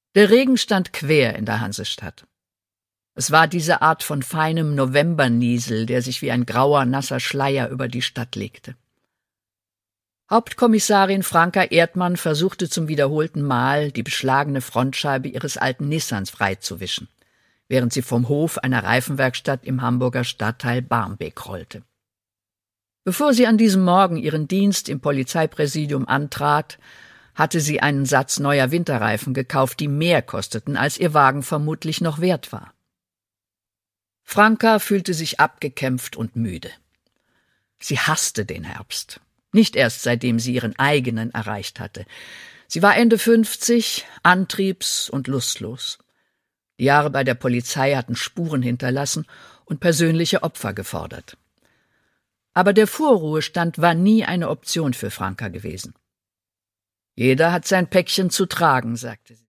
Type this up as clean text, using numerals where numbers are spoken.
Der Regen stand quer in der Hansestadt. Es war diese Art von feinem Novemberniesel, der sich wie ein grauer, nasser Schleier über die Stadt legte. Hauptkommissarin Franka Erdmann versuchte zum wiederholten Mal, die beschlagene Frontscheibe ihres alten Nissans freizuwischen, während sie vom Hof einer Reifenwerkstatt im Hamburger Stadtteil Barmbek rollte. Bevor sie an diesem Morgen ihren Dienst im Polizeipräsidium antrat, hatte sie einen Satz neuer Winterreifen gekauft, die mehr kosteten, als ihr Wagen vermutlich noch wert war. Franka fühlte sich abgekämpft und müde. Sie hasste den Herbst. Nicht erst seitdem sie ihren eigenen erreicht hatte. Sie war Ende 50, antriebs- und lustlos. Die Jahre bei der Polizei hatten Spuren hinterlassen und persönliche Opfer gefordert. Aber der Vorruhestand war nie eine Option für Franka gewesen. »Jeder hat sein Päckchen zu tragen«, sagte sie.